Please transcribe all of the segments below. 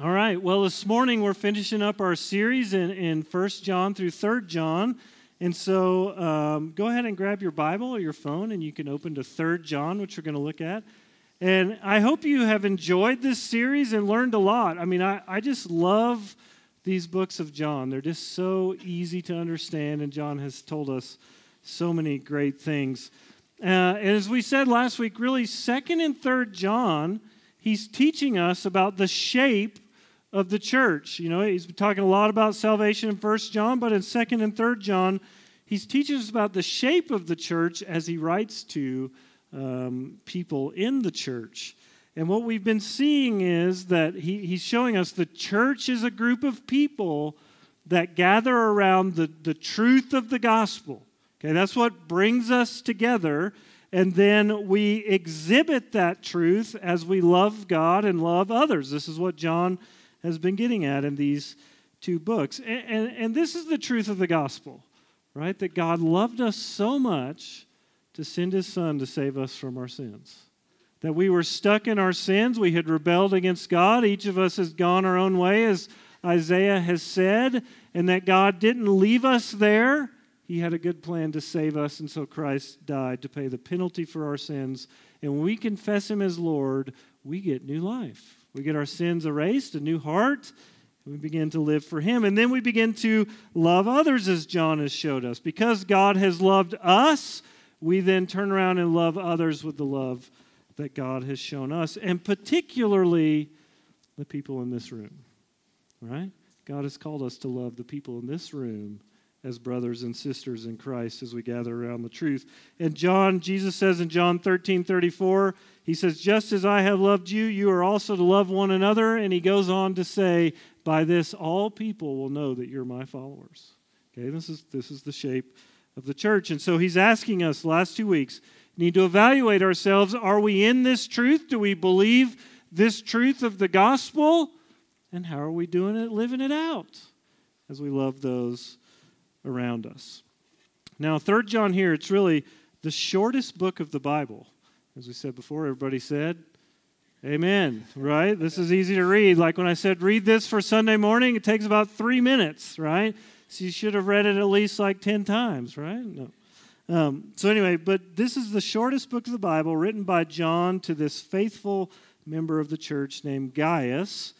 All right, well, this morning we're finishing up our series in 1 John through 3 John. And so go ahead and grab your Bible or your phone, and you can open to 3 John, which we're going to look at. And I hope you have enjoyed this series and learned a lot. I mean, I just love these books of John. They're just so easy to understand, and John has told us so many great things. And as we said last week, really, 2nd and 3rd John, he's teaching us about the shape of the church. You know, he's been talking a lot about salvation in 1 John, but in 2nd and 3rd John, he's teaching us about the shape of the church as he writes to people in the church. And what we've been seeing is that he's showing us the church is a group of people that gather around the truth of the gospel. Okay, that's what brings us together. And then we exhibit that truth as we love God and love others. This is what John has been getting at in these two books. And this is the truth of the gospel, right? That God loved us so much to send His Son to save us from our sins. That we were stuck in our sins. We had rebelled against God. Each of us has gone our own way, as Isaiah has said. And that God didn't leave us there. He had a good plan to save us, and so Christ died to pay the penalty for our sins. And when we confess Him as Lord, we get new life. We get our sins erased, a new heart, and we begin to live for Him. And then we begin to love others as John has showed us. Because God has loved us, we then turn around and love others with the love that God has shown us, and particularly the people in this room, right? God has called us to love the people in this room as brothers and sisters in Christ as we gather around the truth. And Jesus says in John 13:34, He says, just as I have loved you, you are also to love one another. And He goes on to say, by this all people will know that you're my followers. Okay, this is the shape of the church. And so He's asking us the last 2 weeks, need to evaluate ourselves. Are we in this truth? Do we believe this truth of the gospel? And how are we doing it, living it out as we love those around us? Now, 3 John here, it's really the shortest book of the Bible. As we said before, everybody said, amen, right? This is easy to read. Like when I said, read this for Sunday morning, it takes about 3 minutes, right? So you should have read it at least like 10 times, right? No. So anyway, but this is the shortest book of the Bible written by John to this faithful member of the church named Gaius,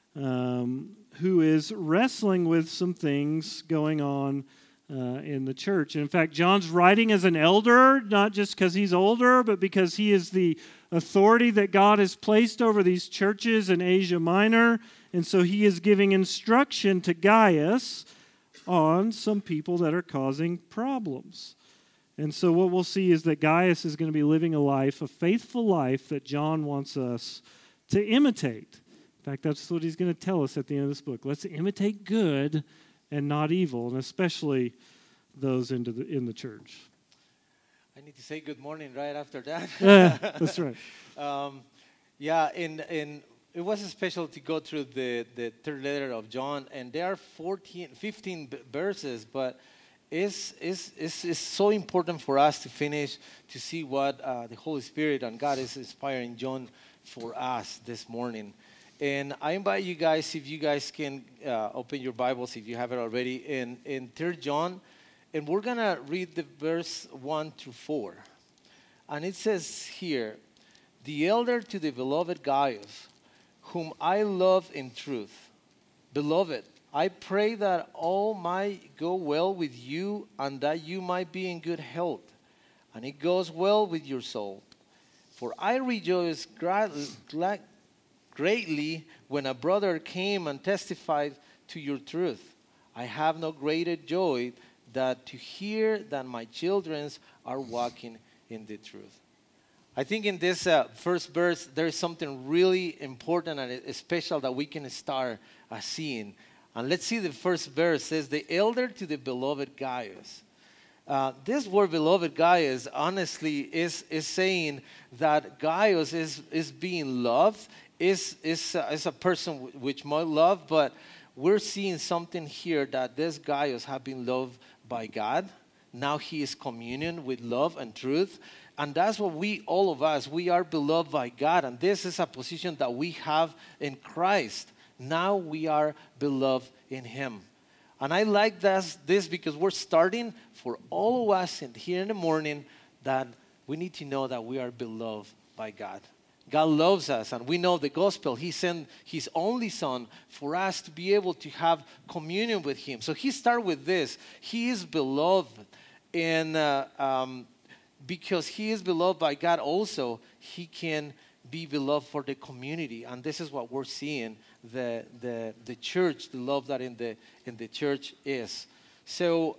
who is wrestling with some things going on in the church. And in fact, John's writing as an elder, not just because he's older, but because he is the authority that God has placed over these churches in Asia Minor. And so he is giving instruction to Gaius on some people that are causing problems. And so what we'll see is that Gaius is going to be living a life, a faithful life that John wants us to imitate. In fact, that's what he's going to tell us at the end of this book. Let's imitate good and not evil, and especially those in the church. I need to say good morning right after that. That's right. And it was special to go through the third letter of John, and there are 15 verses, but it's so important for us to finish, to see what the Holy Spirit and God is inspiring John for us this morning. And I invite you guys, if you guys can open your Bibles, if you have it already, in 3 John. And we're going to read the verse 1 through 4. And it says here, the elder to the beloved Gaius, whom I love in truth. Beloved, I pray that all might go well with you and that you might be in good health. And it goes well with your soul. For I rejoice greatly when a brother came and testified to your truth. I have no greater joy than to hear that my children are walking in the truth. I think in this first verse, there is something really important and special that we can start seeing. And let's see the first verse. It says, the elder to the beloved Gaius. This word beloved Gaius honestly is saying that Gaius is being loved, is a person which might love, but we're seeing something here that this Gaius has been loved by God. Now he is communion with love and truth. And that's what all of us, we are beloved by God. And this is a position that we have in Christ. Now we are beloved in him. And I like this because we're starting for all of us here in the morning that we need to know that we are beloved by God. God loves us, and we know the gospel. He sent his only son for us to be able to have communion with him. So he started with this. He is beloved, and because he is beloved by God also, he can be beloved for the community. And this is what we're seeing, the church, the love that in the church is. So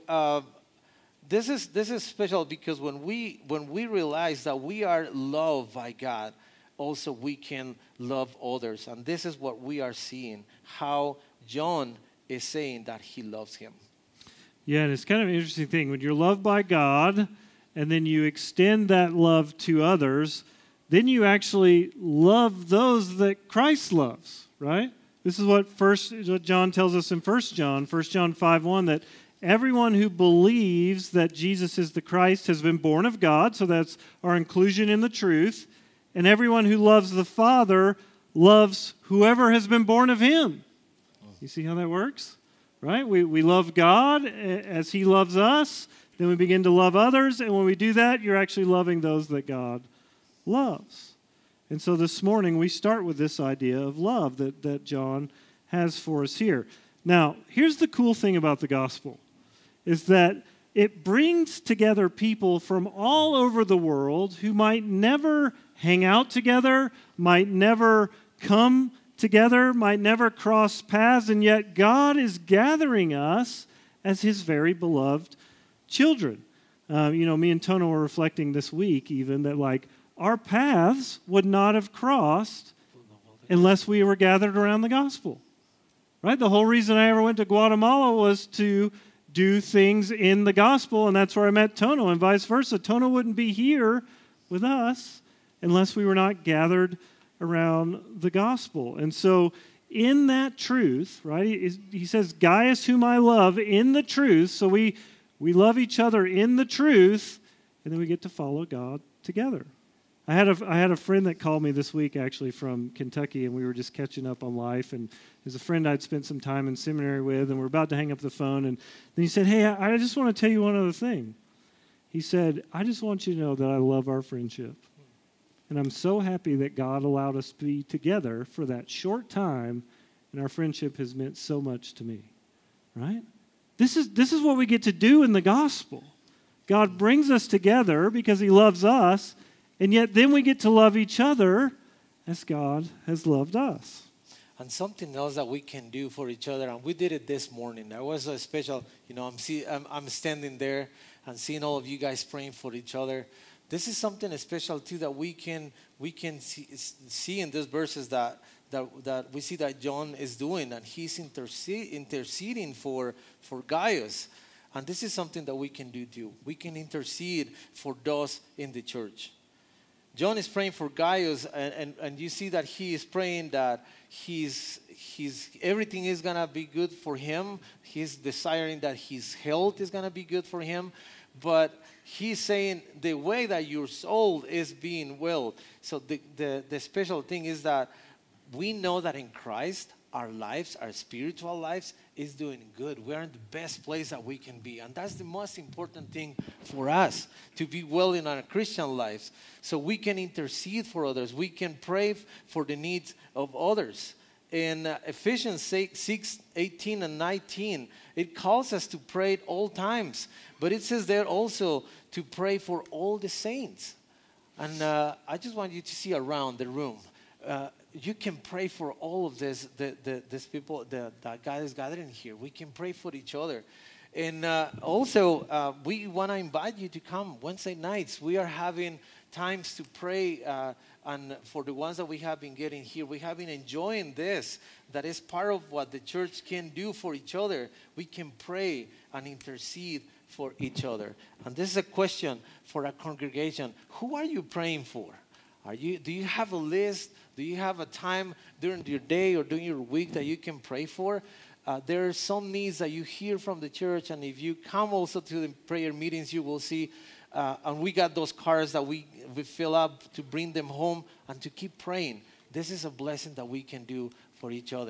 this is special because when we realize that we are loved by God, also we can love others. And this is what we are seeing, how John is saying that he loves him. Yeah, and it's kind of an interesting thing. When you're loved by God and then you extend that love to others, then you actually love those that Christ loves, right? This is what John tells us in 1 John 5:1, that everyone who believes that Jesus is the Christ has been born of God, so that's our inclusion in the truth, and everyone who loves the Father loves whoever has been born of him. You see how that works? Right? We love God as he loves us, then we begin to love others, and when we do that, you're actually loving those that God loves. And so this morning we start with this idea of love that John has for us here. Now, here's the cool thing about the gospel, is that it brings together people from all over the world who might never hang out together, might never come together, might never cross paths, and yet God is gathering us as his very beloved children. Me and Tono were reflecting this week even that our paths would not have crossed unless we were gathered around the gospel. Right? The whole reason I ever went to Guatemala was to do things in the gospel, and that's where I met Tono, and vice versa. Tono wouldn't be here with us unless we were not gathered around the gospel. And so in that truth, right, he says, Gaius, whom I love, in the truth. So we love each other in the truth, and then we get to follow God together. I had a friend that called me this week, actually, from Kentucky, and we were just catching up on life. And there's a friend I'd spent some time in seminary with, and we're about to hang up the phone. And then he said, hey, I just want to tell you one other thing. He said, I just want you to know that I love our friendship. And I'm so happy that God allowed us to be together for that short time, and our friendship has meant so much to me. Right? This is what we get to do in the gospel. God brings us together because he loves us, and yet then we get to love each other as God has loved us. And something else that we can do for each other, and we did it this morning. That was a special, I'm standing there and seeing all of you guys praying for each other. This is something special too that we can see in these verses that we see that John is doing, and he's interceding for Gaius. And this is something that we can do too. We can intercede for those in the church. John is praying for Gaius, and you see that he is praying that he's everything is going to be good for him. He's desiring that his health is going to be good for him. But he's saying the way that your soul is being well. So the special thing is that we know that in Christ, our lives, our spiritual lives, is doing good. We're in the best place that we can be. And that's the most important thing for us, to be well in our Christian lives. So we can intercede for others. We can pray for the needs of others. In Ephesians 6:18 and 19, it calls us to pray at all times. But it says there also to pray for all the saints. And I just want you to see around the room. You can pray for all of these people that God is gathering here. We can pray for each other. And also, we want to invite you to come Wednesday nights. We are having times to pray, and for the ones that we have been getting here, we have been enjoying this. That is part of what the church can do for each other. We can pray and intercede for each other. And this is a question for a congregation. Who are you praying for? Do you have a list? Do you have a time during your day or during your week that you can pray for? There are some needs that you hear from the church, and if you come also to the prayer meetings, you will see, and we got those cards that we fill up to bring them home and to keep praying. This is a blessing that we can do for each other.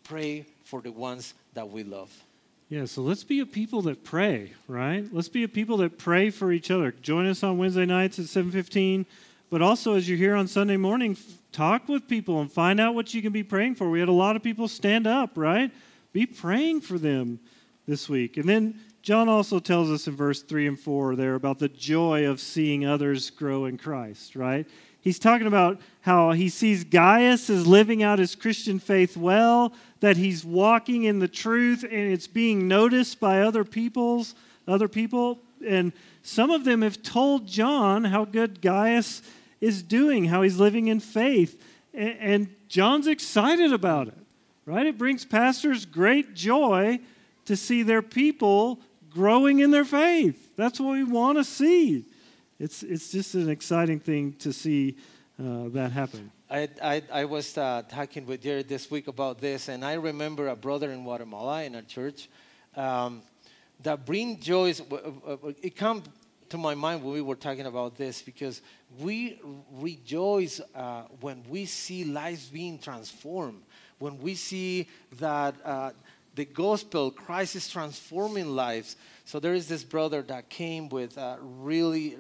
pray for the ones that we love. Yeah, so let's be a people that pray, right? Let's be a people that pray for each other. Join us on Wednesday nights at 7:15. But also, as you're here on Sunday morning, talk with people and find out what you can be praying for. We had a lot of people stand up, right? Be praying for them this week. And then John also tells us in verse 3 and 4 there about the joy of seeing others grow in Christ, right? He's talking about how he sees Gaius is living out his Christian faith well, that he's walking in the truth, and it's being noticed by other people. And some of them have told John how good Gaius is doing, how he's living in faith. And John's excited about it, right? It brings pastors great joy to see their people growing in their faith. That's what we want to see. It's just an exciting thing to see that happen. I was talking with Jared this week about this, and I remember a brother in Guatemala in our church that bring joys. It came to my mind when we were talking about this, because we rejoice when we see lives being transformed, when we see that the gospel, Christ is transforming lives. So there is this brother that came with really,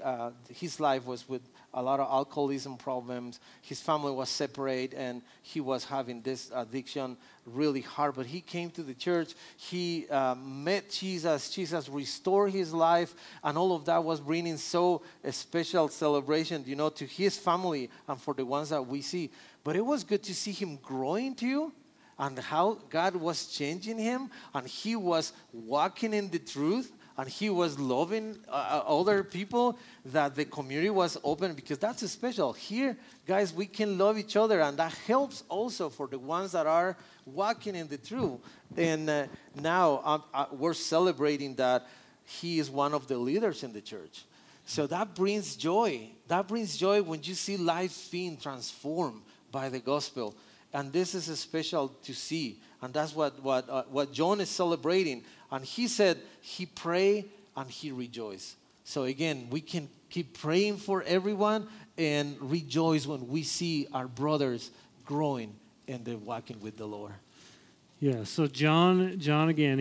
his life was with a lot of alcoholism problems. His family was separate, and he was having this addiction really hard. But he came to the church. He met Jesus. Jesus restored his life, and all of that was bringing so a special celebration, to his family and for the ones that we see. But it was good to see him growing too, and how God was changing him, and he was walking in the truth, and he was loving other people, that the community was open, because that's special. Here, guys, we can love each other, and that helps also for the ones that are walking in the truth. And now we're celebrating that he is one of the leaders in the church. So that brings joy. That brings joy when you see lives being transformed by the gospel. And this is special to see. And that's what John is celebrating. And he said he prayed and he rejoiced. So again, we can keep praying for everyone and rejoice when we see our brothers growing and they're walking with the Lord. Yeah, so John again,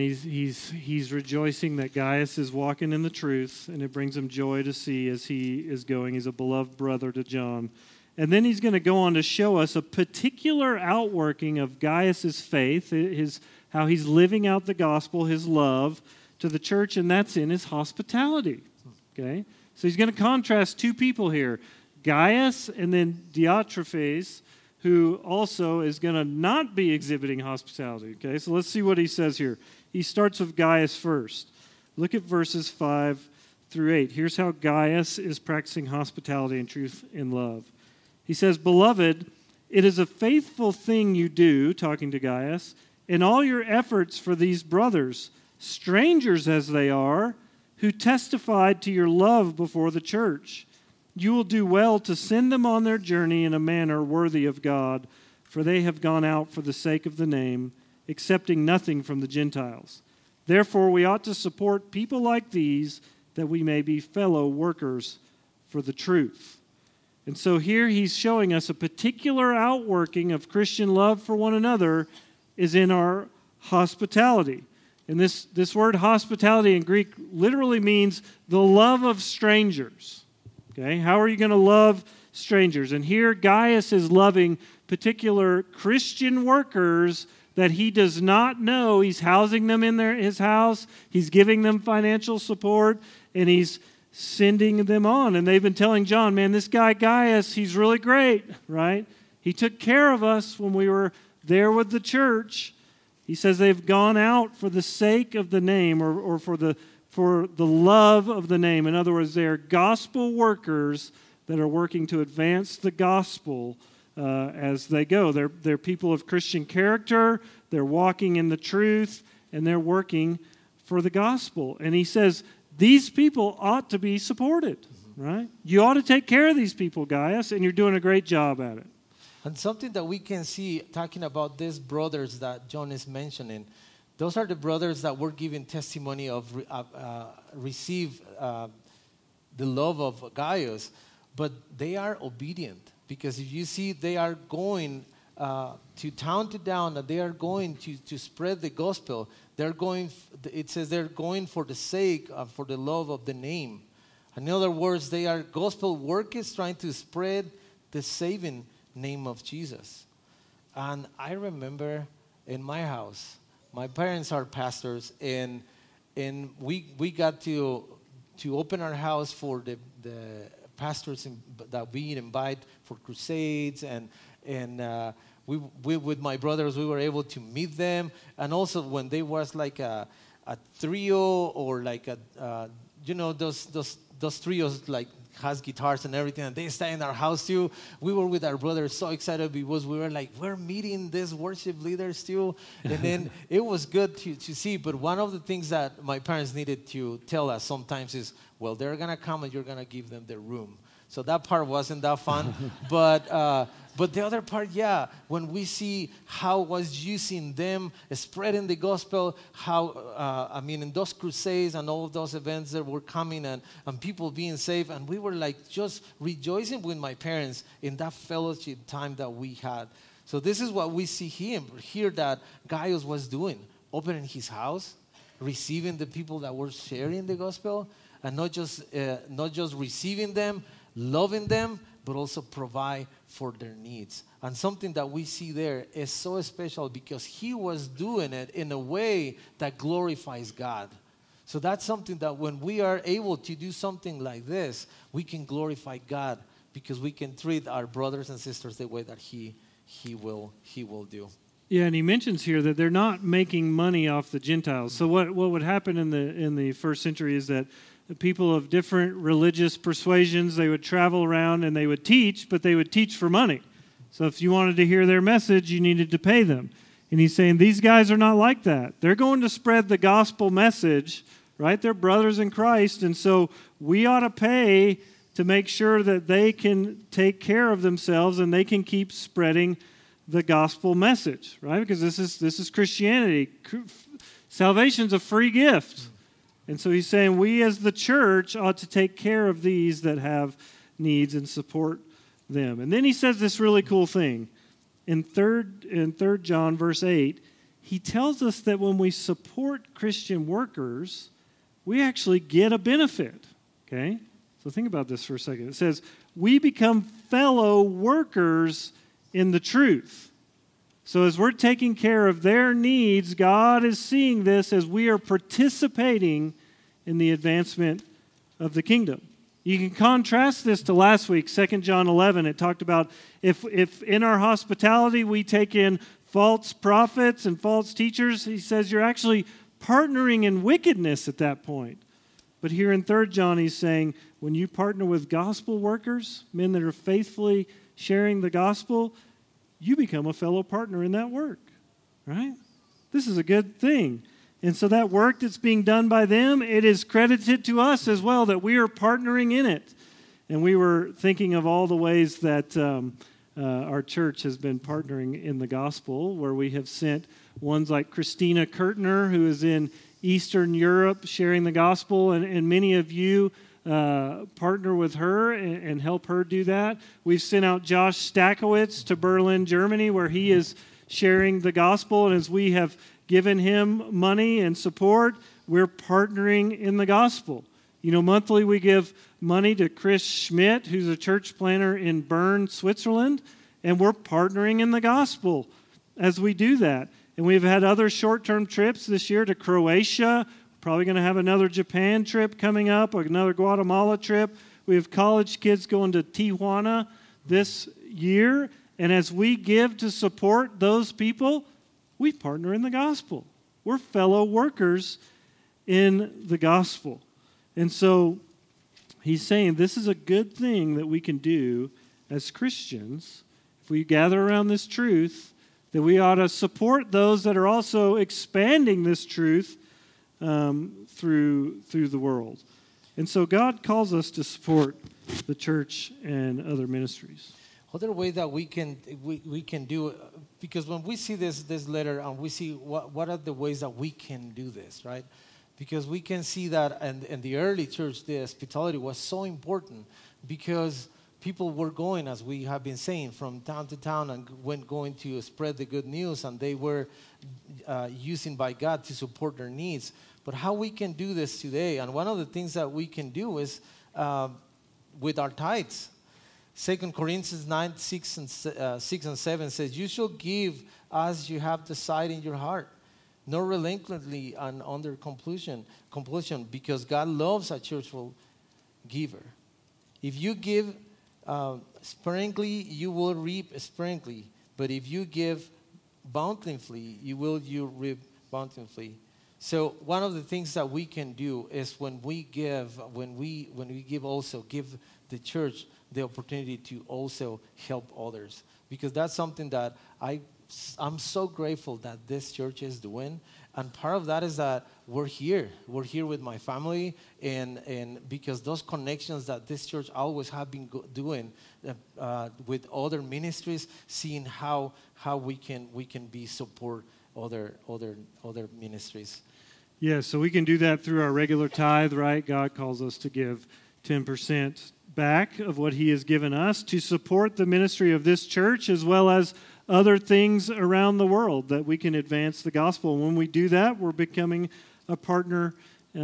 he's rejoicing that Gaius is walking in the truth, and it brings him joy to see as he is going. He's a beloved brother to John. And then he's going to go on to show us a particular outworking of Gaius' faith, how he's living out the gospel, his love to the church, and that's in his hospitality. Okay? So he's going to contrast two people here, Gaius and then Diotrephes, who also is going to not be exhibiting hospitality. Okay? So let's see what he says here. He starts with Gaius first. Look at verses 5 through 8. Here's how Gaius is practicing hospitality and truth in love. He says, "Beloved, it is a faithful thing you do," talking to Gaius, "in all your efforts for these brothers, strangers as they are, who testified to your love before the church. You will do well to send them on their journey in a manner worthy of God, for they have gone out for the sake of the name, accepting nothing from the Gentiles. Therefore, we ought to support people like these, that we may be fellow workers for the truth." And so here he's showing us a particular outworking of Christian love for one another is in our hospitality. And this word hospitality in Greek literally means the love of strangers. Okay, how are you going to love strangers? And here Gaius is loving particular Christian workers that he does not know. He's housing them in his house. He's giving them financial support, and he's sending them on. And they've been telling John, man, this guy Gaius, he's really great, right? He took care of us when we were there with the church. He says they've gone out for the sake of the name, or for the love of the name. In other words, they are gospel workers that are working to advance the gospel as they go. They're people of Christian character. They're walking in the truth, and they're working for the gospel. And he says, these people ought to be supported, right? You ought to take care of these people, Gaius, and you're doing a great job at it. And something that we can see, talking about these brothers that John is mentioning, those are the brothers that were giving testimony of receive the love of Gaius, but they are obedient. Because if you see, they are going to town, that they are going to spread the gospel. They're going. It says they're going for the sake, for the love of the name. In other words, they are gospel workers trying to spread the saving name of Jesus. And I remember in my house, my parents are pastors, and we got to open our house for the pastors that we invite for crusades, and we with my brothers, we were able to meet them. And also when there was like a trio, or like those trios like has guitars and everything, and they stay in our house too. We were with our brothers so excited because we were like, we're meeting these worship leaders too. And then it was good to see. But one of the things that my parents needed to tell us sometimes is, well, they're going to come and you're going to give them their room. So that part wasn't that fun. But the other part, yeah, when we see how was using them, spreading the gospel, how, in those crusades and all of those events that were coming, and people being saved, and we were like just rejoicing with my parents in that fellowship time that we had. So this is what we see here that Gaius was doing, opening his house, receiving the people that were sharing the gospel, and not just receiving them, loving them, but also provide for their needs. And something that we see there is so special because he was doing it in a way that glorifies God. So that's something that when we are able to do something like this, we can glorify God because we can treat our brothers and sisters the way that he will do. Yeah, and he mentions here that they're not making money off the Gentiles. So what would happen in the first century is that the people of different religious persuasions, they would travel around and they would teach, but they would teach for money. So if you wanted to hear their message, you needed to pay them. And he's saying these guys are not like that. They're going to spread the gospel message, right? They're brothers in Christ, and so we ought to pay to make sure that they can take care of themselves and they can keep spreading the gospel message, right? Because this is Christianity. Salvation's a free gift. And so he's saying we as the church ought to take care of these that have needs and support them. And then he says this really cool thing. In 3 John verse 8, he tells us that when we support Christian workers, we actually get a benefit. Okay? So think about this for a second. It says, we become fellow workers in the truth. So as we're taking care of their needs, God is seeing this as we are participating in the advancement of the kingdom. You can contrast this to last week, 2 John 11. It talked about if in our hospitality we take in false prophets and false teachers, he says you're actually partnering in wickedness at that point. But here in 3 John, he's saying when you partner with gospel workers, men that are faithfully sharing the gospel, you become a fellow partner in that work, right? This is a good thing. And so that work that's being done by them, it is credited to us as well that we are partnering in it. And we were thinking of all the ways that our church has been partnering in the gospel, where we have sent ones like Christina Kurtner, who is in Eastern Europe sharing the gospel, and many of you partner with her and help her do that. We've sent out Josh Stakowitz to Berlin, Germany, where he is sharing the gospel, and as we have given him money and support, we're partnering in the gospel. You know, monthly we give money to Chris Schmidt, who's a church planner in Bern, Switzerland, and we're partnering in the gospel as we do that. And we've had other short-term trips this year to Croatia. Probably going to have another Japan trip coming up, or another Guatemala trip. We have college kids going to Tijuana this year. And as we give to support those people, we partner in the gospel. We're fellow workers in the gospel. And so he's saying this is a good thing that we can do as Christians. If we gather around this truth, that we ought to support those that are also expanding this truth through the world. And so God calls us to support the church and other ministries. Other way that we can do, because when we see this letter and we see what are the ways that we can do this, right? Because we can see that in the early church, the hospitality was so important because people were going, as we have been saying, from town to town and going to spread the good news, and they were using by God to support their needs. But how we can do this today, and one of the things that we can do is with our tithes. 2 Corinthians 9, 6 and 7 says, you shall give as you have decided in your heart, nor reluctantly and under compulsion, because God loves a cheerful giver. If you give sparingly, you will reap sparingly. But if you give bountifully, you reap bountifully. So one of the things that we can do is when we give also give the church the opportunity to also help others, because that's something that I'm so grateful that this church is doing. And part of that is that we're here with my family, and because those connections that this church always have been doing with other ministries, seeing how we can be support other ministries. Yeah, so we can do that through our regular tithe, right? God calls us to give 10% back of what he has given us to support the ministry of this church, as well as other things around the world that we can advance the gospel. When we do that, we're becoming a partner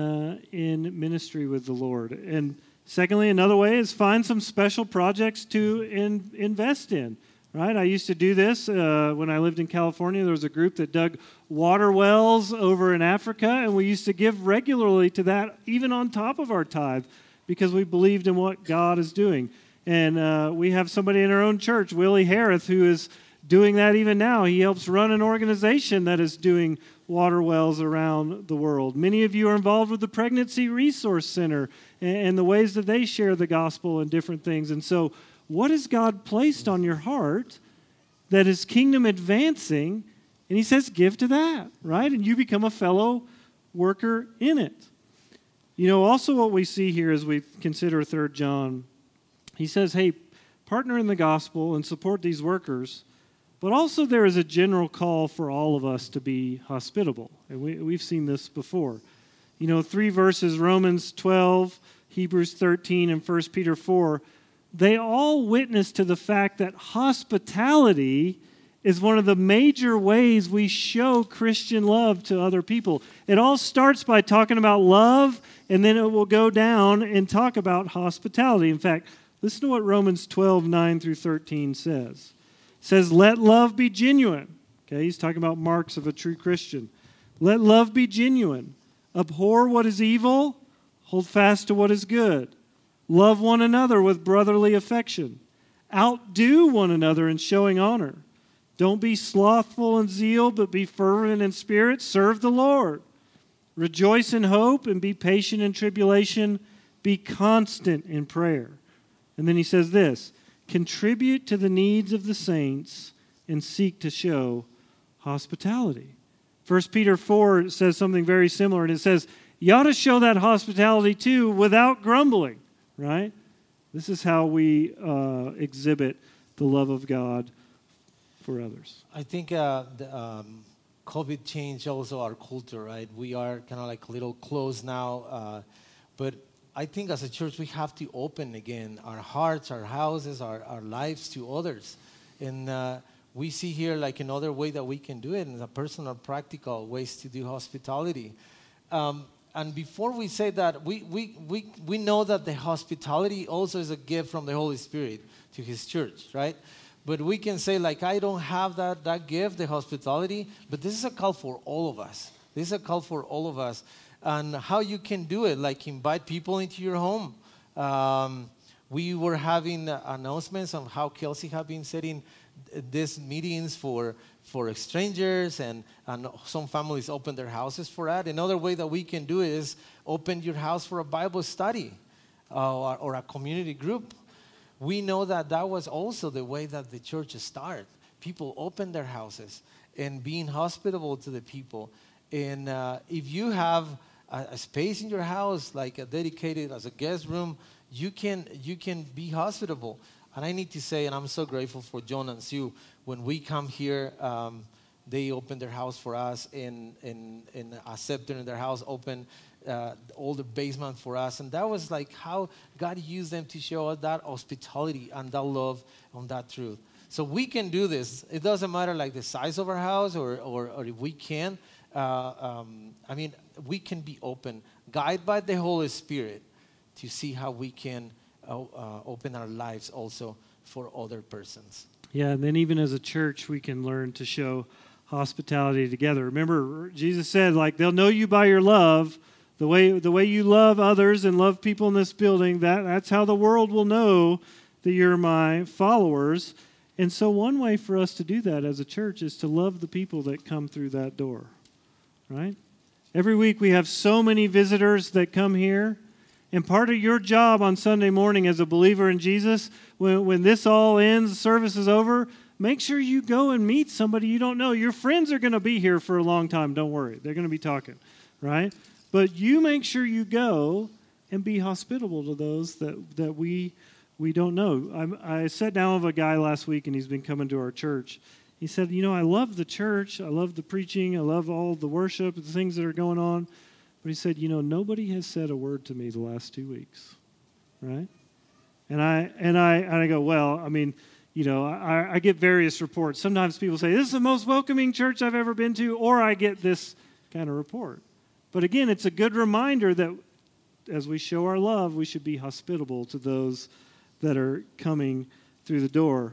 in ministry with the Lord. And secondly, another way is find some special projects to invest in, right? I used to do this when I lived in California. There was a group that dug water wells over in Africa, and we used to give regularly to that, even on top of our tithe, because we believed in what God is doing. And we have somebody in our own church, Willie Harris, who is doing that even now. He helps run an organization that is doing water wells around the world. Many of you are involved with the Pregnancy Resource Center and the ways that they share the gospel and different things. And so what has God placed on your heart that is kingdom advancing? And he says, give to that, right? And you become a fellow worker in it. You know, also what we see here as we consider 3 John, he says, hey, partner in the gospel and support these workers, but also there is a general call for all of us to be hospitable. And we've seen this before. You know, 3 verses, Romans 12, Hebrews 13, and 1 Peter 4, they all witness to the fact that hospitality is one of the major ways we show Christian love to other people. It all starts by talking about love, and then it will go down and talk about hospitality. In fact, listen to what Romans 12, 9 through 13 says. It says, let love be genuine. Okay, he's talking about marks of a true Christian. Let love be genuine. Abhor what is evil. Hold fast to what is good. Love one another with brotherly affection. Outdo one another in showing honor. Don't be slothful in zeal, but be fervent in spirit. Serve the Lord. Rejoice in hope and be patient in tribulation. Be constant in prayer. And then he says this, contribute to the needs of the saints and seek to show hospitality. 1 Peter 4 says something very similar, and it says, you ought to show that hospitality too without grumbling, right? This is how we exhibit the love of God for others. I think COVID changed also our culture, right? We are kind of like a little closed now, but I think as a church we have to open again our hearts, our houses, our lives to others. And we see here like another way that we can do it in a personal, practical ways to do hospitality. And before we say that, we know that the hospitality also is a gift from the Holy Spirit to His church, right? But we can say, like, I don't have that gift, the hospitality, but this is a call for all of us. This is a call for all of us. And how you can do it, like invite people into your home. We were having announcements on how Kelsey have been setting these meetings for strangers, and some families open their houses for that. Another way that we can do it is open your house for a Bible study or a community group. We know that was also the way that the church started. People open their houses and being hospitable to the people. And if you have a space in your house, like a dedicated as a guest room, you can be hospitable. And I need to say, and I'm so grateful for John and Sue, when we come here they open their house for us and accepted in their house, open all the basement for us. And that was like how God used them to show us that hospitality and that love on that truth. So we can do this. It doesn't matter like the size of our house or if we can. We can be open, guided by the Holy Spirit to see how we can open our lives also for other persons. Yeah, and then even as a church, we can learn to show hospitality together. Remember, Jesus said, like, they'll know you by your love. The way you love others and love people in this building, that's how the world will know that you're my followers. And so one way for us to do that as a church is to love the people that come through that door, right? Every week we have so many visitors that come here. And part of your job on Sunday morning as a believer in Jesus, when this all ends, the service is over, make sure you go and meet somebody you don't know. Your friends are going to be here for a long time. Don't worry. They're going to be talking, right? But you make sure you go and be hospitable to those that we don't know. I sat down with a guy last week, and he's been coming to our church. He said, I love the church. I love the preaching. I love all the worship, the things that are going on. But he said, nobody has said a word to me the last 2 weeks, right? And I go, well, I get various reports. Sometimes people say, this is the most welcoming church I've ever been to, or I get this kind of report. But again, it's a good reminder that as we show our love, we should be hospitable to those that are coming through the door.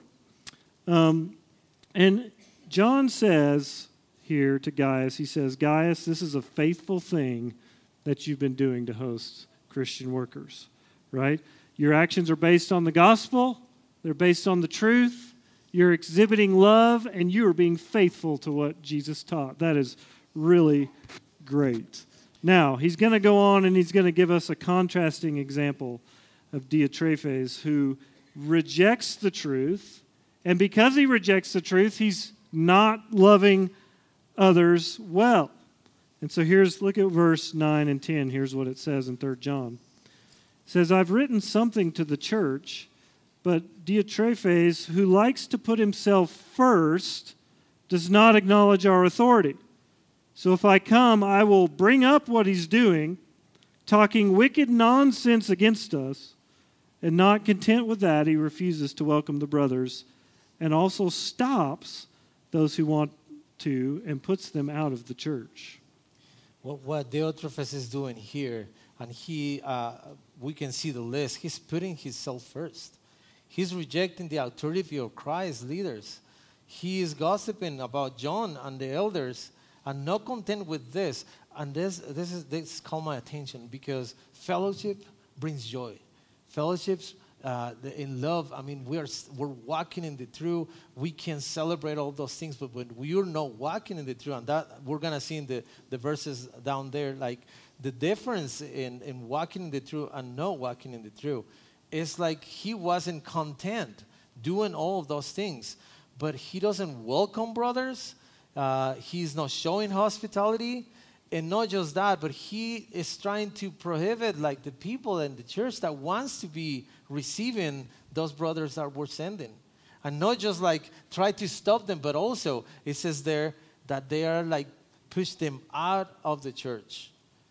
And John says here to Gaius, he says, Gaius, this is a faithful thing that you've been doing to host Christian workers, right? Your actions are based on the gospel. They're based on the truth. You're exhibiting love, and you are being faithful to what Jesus taught. That is really great. Now, he's going to go on, and he's going to give us a contrasting example of Diotrephes, who rejects the truth, and because he rejects the truth, he's not loving others well. And so look at verse 9 and 10. Here's what it says in 3 John. It says, I've written something to the church, but Diotrephes, who likes to put himself first, does not acknowledge our authority. So if I come, I will bring up what he's doing, talking wicked nonsense against us, and not content with that, he refuses to welcome the brothers and also stops those who want to and puts them out of the church. What Diotrephes is doing here, and we can see the list, he's putting himself first. He's rejecting the authority of Christ's leaders. He is gossiping about John and the elders, and not content with this. And this caught my attention because fellowship brings joy. Fellowships in love, we're walking in the truth. We can celebrate all those things, but when we're not walking in the truth, and that we're going to see in the verses down there, like the difference in walking in the truth and not walking in the truth is like he wasn't content doing all of those things, but he doesn't welcome brothers. He's not showing hospitality. And not just that, but he is trying to prohibit like the people in the church that wants to be receiving those brothers that we're sending. And not just like try to stop them, but also it says there that they are like push them out of the church.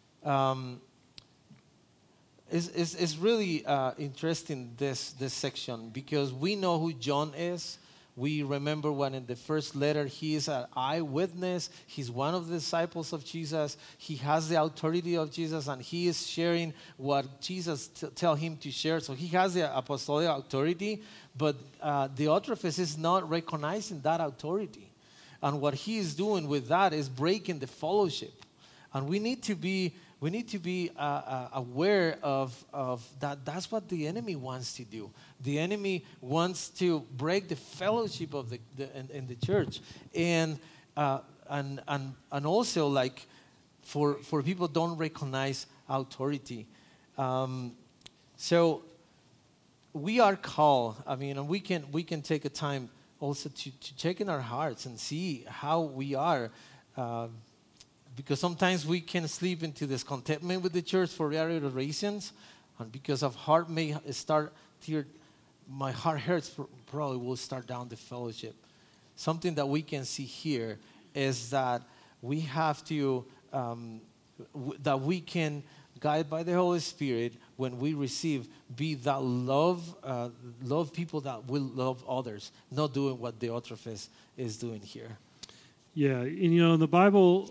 It's really interesting this section because we know who John is. We remember when in the first letter, he is an eyewitness. He's one of the disciples of Jesus. He has the authority of Jesus, and he is sharing what Jesus tell him to share. So he has the apostolic authority, but Diotrephes is not recognizing that authority. And what he is doing with that is breaking the fellowship. And we need to be aware of that. That's what the enemy wants to do. The enemy wants to break the fellowship of in the church, and also like for people don't recognize authority. So we are called. And we can take a time also to check in our hearts and see how we are. Because sometimes we can slip into this contentment with the church for various reasons, and because of heart may start here, my heart hurts probably will start down the fellowship. Something that we can see here is that we have to, that we can, guided by the Holy Spirit, when we receive, be that love people that will love others, not doing what Diotrephes is doing here. Yeah, and you know, the Bible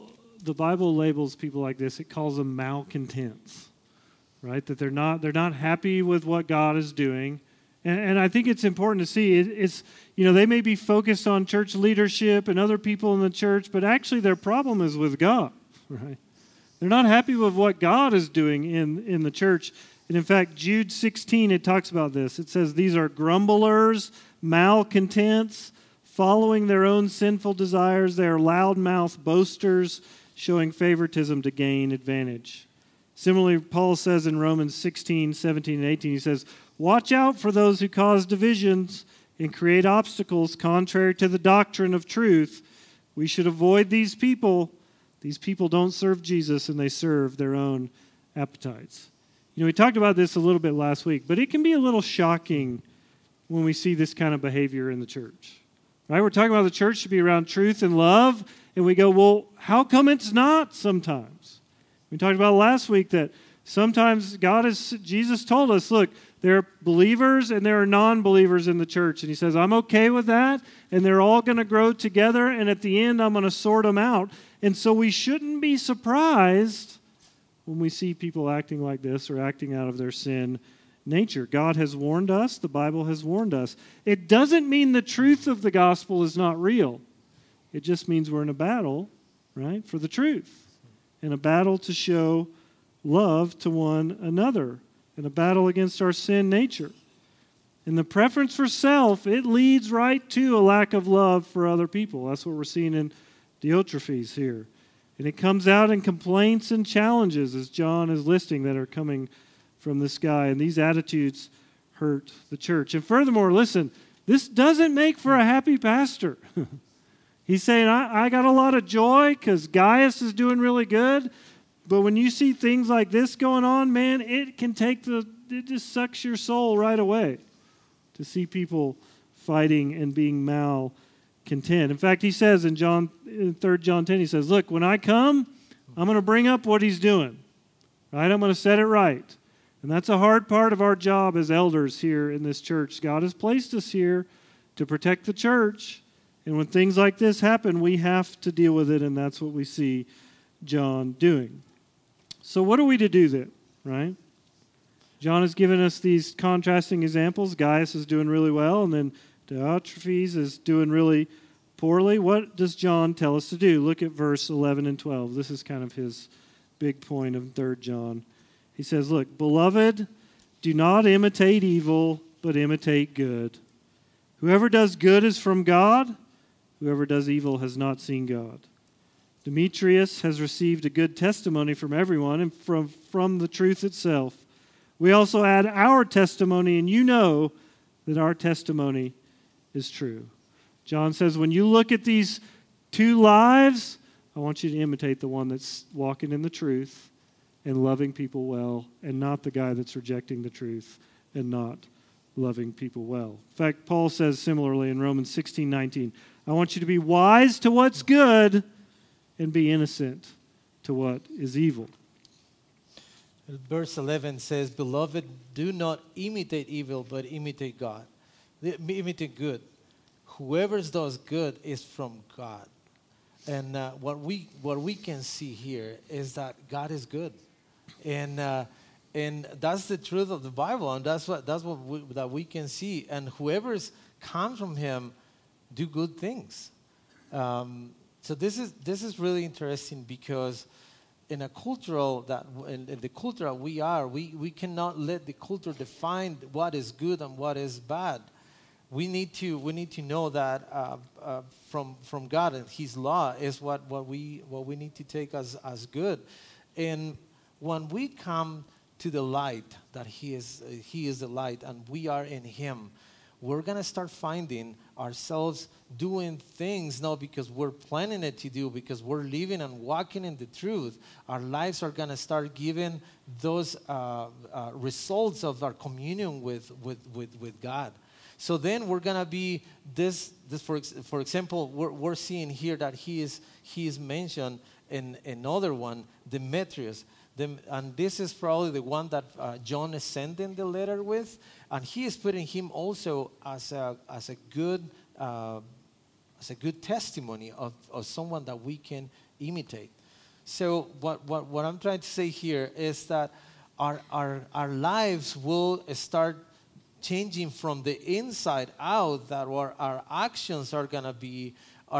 labels people like this. It calls them malcontents, right? That they're not happy with what God is doing. And I think it's important to see, it's, you know, they may be focused on church leadership and other people in the church, but actually their problem is with God, right? They're not happy with what God is doing in the church. And in fact, Jude 16, it talks about this. It says, these are grumblers, malcontents, following their own sinful desires. They are loudmouth boasters, showing favoritism to gain advantage. Similarly, Paul says in Romans 16, 17, and 18, he says, watch out for those who cause divisions and create obstacles contrary to the doctrine of truth. We should avoid these people. These people don't serve Jesus, and they serve their own appetites. You know, we talked about this a little bit last week, but it can be a little shocking when we see this kind of behavior in the church. Right? We're talking about the church should be around truth and love, and we go, well, how come it's not sometimes? We talked about last week that sometimes Jesus told us, look, there are believers and there are non-believers in the church. And he says, I'm okay with that, and they're all going to grow together, and at the end, I'm going to sort them out. And so we shouldn't be surprised when we see people acting like this or acting out of their sin nature. God has warned us. The Bible has warned us. It doesn't mean the truth of the gospel is not real. It just means we're in a battle, right, for the truth, in a battle to show love to one another, in a battle against our sin nature. And the preference for self, it leads right to a lack of love for other people. That's what we're seeing in Diotrephes here. And it comes out in complaints and challenges, as John is listing, that are coming from this guy. And these attitudes hurt the church. And furthermore, listen, this doesn't make for a happy pastor. He's saying, I got a lot of joy because Gaius is doing really good. But when you see things like this going on, man, it just sucks your soul right away to see people fighting and being malcontent. In fact, he says in 3 John 10, he says, look, when I come, I'm going to bring up what he's doing. Right? I'm going to set it right. And that's a hard part of our job as elders here in this church. God has placed us here to protect the church. And when things like this happen, we have to deal with it, and that's what we see John doing. So what are we to do then, right? John has given us these contrasting examples. Gaius is doing really well, and then Diotrephes is doing really poorly. What does John tell us to do? Look at verse 11 and 12. This is kind of his big point of 3 John. He says, look, beloved, do not imitate evil, but imitate good. Whoever does good is from God. Whoever does evil has not seen God. Demetrius has received a good testimony from everyone and from the truth itself. We also add our testimony, and you know that our testimony is true. John says, when you look at these two lives, I want you to imitate the one that's walking in the truth and loving people well, and not the guy that's rejecting the truth and not loving people well. In fact, Paul says similarly in Romans 16:19, I want you to be wise to what's good and be innocent to what is evil. Verse 11 says, beloved, do not imitate evil, but imitate God. Imitate good. Whoever does good is from God. And what we can see here is that God is good. And that's the truth of the Bible, and that's what we can see. And whoever comes from Him do good things. So this is really interesting because in the culture that we are, we cannot let the culture define what is good and what is bad. We need to know that from God and His law is what we need to take as good. And when we come to the light, that He is the light, and we are in Him, we're going to start finding ourselves doing things not because we're planning it to do, because we're living and walking in the truth. Our lives are going to start giving those results of our communion with God. So then we're gonna be this for example, we're seeing here that he is mentioned in another one, Demetrius. And this is probably the one that John is sending the letter with, and he is putting him also as a good testimony of someone that we can imitate. So what I'm trying to say here is that our lives will start changing from the inside out, that our actions are gonna be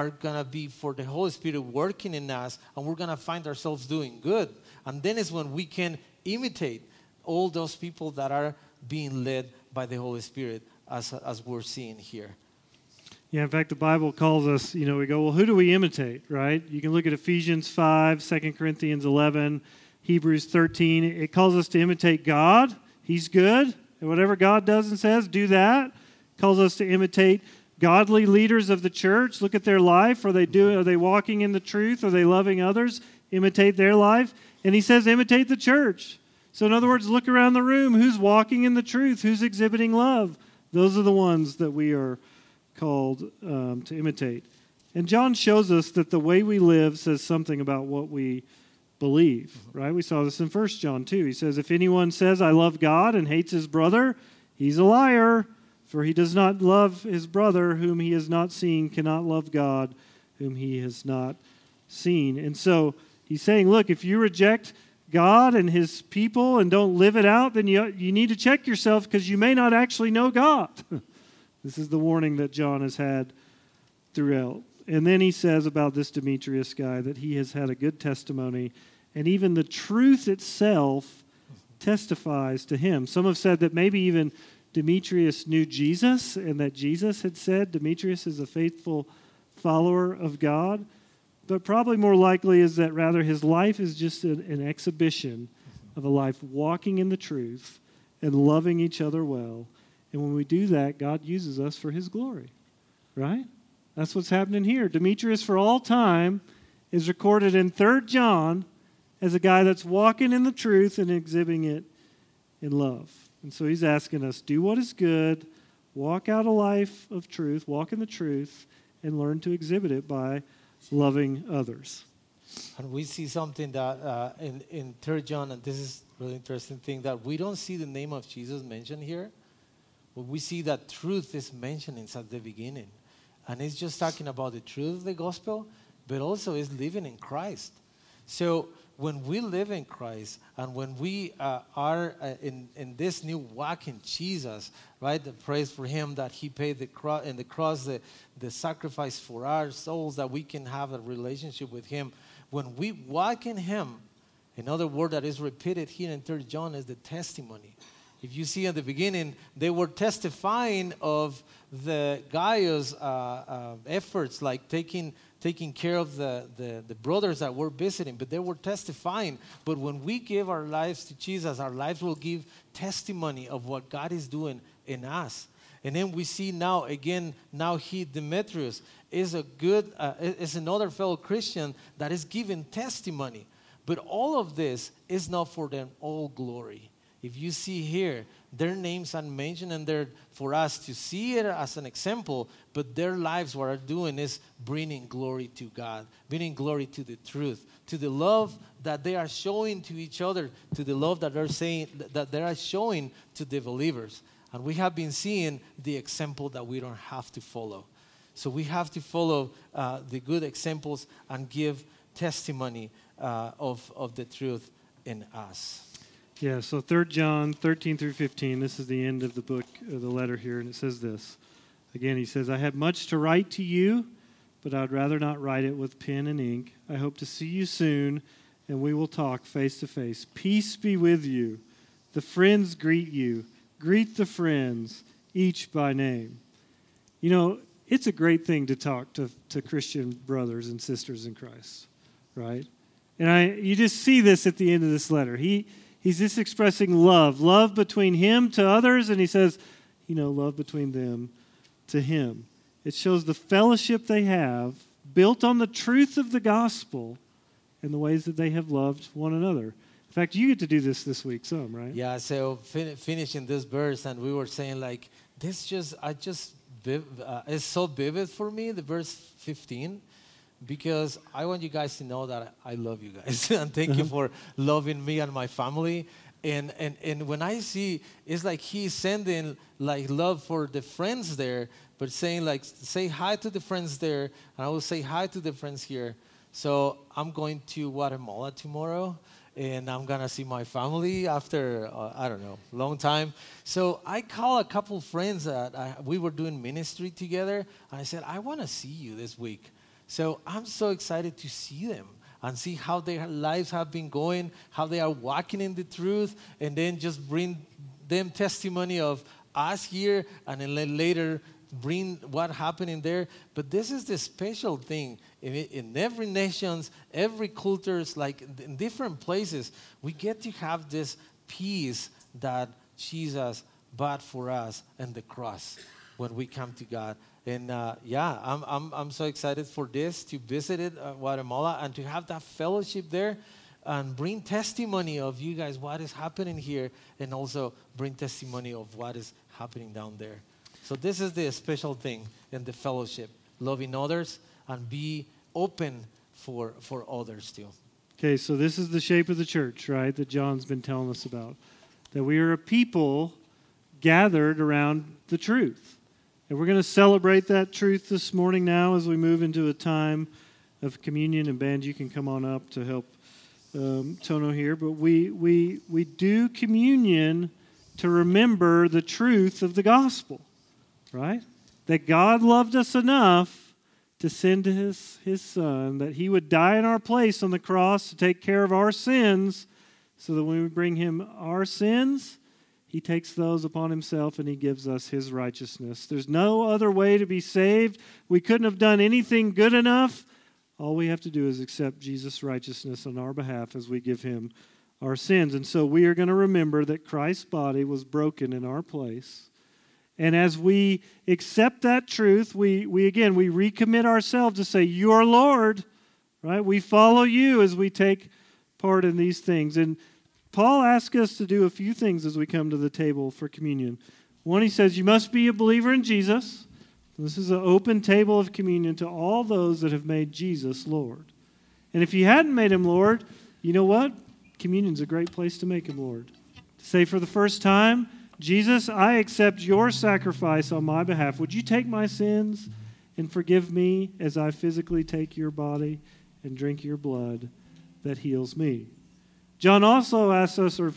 for the Holy Spirit working in us, and we're gonna find ourselves doing good. And then is when we can imitate all those people that are being led by the Holy Spirit, as we're seeing here. Yeah, in fact, the Bible calls us, we go, well, who do we imitate, right? You can look at Ephesians 5, 2 Corinthians 11, Hebrews 13. It calls us to imitate God. He's good. And whatever God does and says, do that. It calls us to imitate godly leaders of the church. Look at their life. Are they walking in the truth? Are they loving others? Imitate their life. And he says, imitate the church. So in other words, look around the room. Who's walking in the truth? Who's exhibiting love? Those are the ones that we are called to imitate. And John shows us that the way we live says something about what we believe, right? We saw this in 1 John 2. He says, if anyone says, I love God and hates his brother, he's a liar. For he does not love his brother whom he has not seen, cannot love God whom he has not seen. And so he's saying, look, if you reject God and his people and don't live it out, then you need to check yourself, because you may not actually know God. This is the warning that John has had throughout. And then he says about this Demetrius guy that he has had a good testimony, and even the truth itself testifies to him. Some have said that maybe even Demetrius knew Jesus, and that Jesus had said Demetrius is a faithful follower of God. But probably more likely is that rather his life is just an exhibition of a life walking in the truth and loving each other well. And when we do that, God uses us for his glory, right? That's what's happening here. Demetrius, for all time, is recorded in 3 John as a guy that's walking in the truth and exhibiting it in love. And so he's asking us, do what is good, walk out a life of truth, walk in the truth, and learn to exhibit it by loving others. And we see something that in 3 John, and this is a really interesting thing, that we don't see the name of Jesus mentioned here, but we see that truth is mentioned at the beginning. And it's just talking about the truth of the gospel, but also is living in Christ. So when we live in Christ, and when we are in this new walk in Jesus, right? The praise for him that he paid the cross, the sacrifice for our souls, that we can have a relationship with him. When we walk in him, another word that is repeated here in 3 John is the testimony. If you see at the beginning, they were testifying of the Gaius efforts, like taking care of the brothers that were visiting, but they were testifying. But when we give our lives to Jesus, our lives will give testimony of what God is doing in us. And then we see now Demetrius is is another fellow Christian that is giving testimony. But all of this is not for their own glory. If you see here, their names are mentioned, and they're for us to see it as an example, but their lives, what are doing is bringing glory to God, bringing glory to the truth, to the love that they are showing to each other, to the love that they are showing to the believers. And we have been seeing the example that we don't have to follow. So we have to follow the good examples and give testimony of the truth in us. Yeah, so 3 John 13 through 15, this is the end of the book, the letter here, and it says this. Again, he says, I have much to write to you, but I'd rather not write it with pen and ink. I hope to see you soon, and we will talk face to face. Peace be with you. The friends greet you. Greet the friends, each by name. You know, it's a great thing to talk to Christian brothers and sisters in Christ, right? And you just see this at the end of this letter. He's just expressing love between him to others, and he says, love between them to him. It shows the fellowship they have, built on the truth of the gospel and the ways that they have loved one another. In fact, you get to do this week some, right? Yeah, so finishing this verse, and we were saying, like, it's so vivid for me, the verse 15, because I want you guys to know that I love you guys. And thank you for loving me and my family. And when I see, it's like he's sending like love for the friends there, but saying like, say hi to the friends there, and I will say hi to the friends here. So I'm going to Guatemala tomorrow, and I'm going to see my family after, I don't know, long time. So I call a couple friends that we were doing ministry together, and I said, I want to see you this week. So I'm so excited to see them and see how their lives have been going, how they are walking in the truth, and then just bring them testimony of us here, and then later bring what happened in there. But this is the special thing. In every nations, every cultures, like in different places, we get to have this peace that Jesus bought for us and the cross when we come to God. And I'm so excited for this, to visit it, Guatemala, and to have that fellowship there and bring testimony of you guys, what is happening here, and also bring testimony of what is happening down there. So this is the special thing in the fellowship, loving others and be open for others too. Okay, so this is the shape of the church, right, that John's been telling us about. That we are a people gathered around the truth. And we're going to celebrate that truth this morning now as we move into a time of communion. And band, you can come on up to help Tono here. But we do communion to remember the truth of the gospel, right? That God loved us enough to send his son, that he would die in our place on the cross to take care of our sins, so that when we bring him our sins, he takes those upon himself and he gives us his righteousness. There's no other way to be saved. We couldn't have done anything good enough. All we have to do is accept Jesus' righteousness on our behalf as we give him our sins. And so we are going to remember that Christ's body was broken in our place. And as we accept that truth, we recommit ourselves to say, "You are Lord," right? We follow you as we take part in these things. And Paul asks us to do a few things as we come to the table for communion. One, he says, you must be a believer in Jesus. This is an open table of communion to all those that have made Jesus Lord. And if you hadn't made him Lord, you know what? Communion's a great place to make him Lord. To say for the first time, Jesus, I accept your sacrifice on my behalf. Would you take my sins and forgive me as I physically take your body and drink your blood that heals me? Paul also asks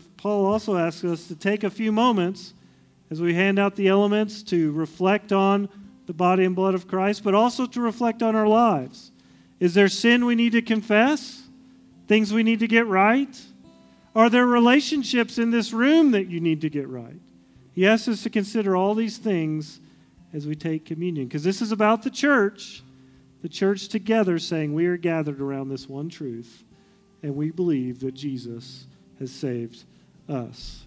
us to take a few moments as we hand out the elements to reflect on the body and blood of Christ, but also to reflect on our lives. Is there sin we need to confess? Things we need to get right? Are there relationships in this room that you need to get right? He asks us to consider all these things as we take communion, because this is about the church together saying we are gathered around this one truth, and we believe that Jesus has saved us.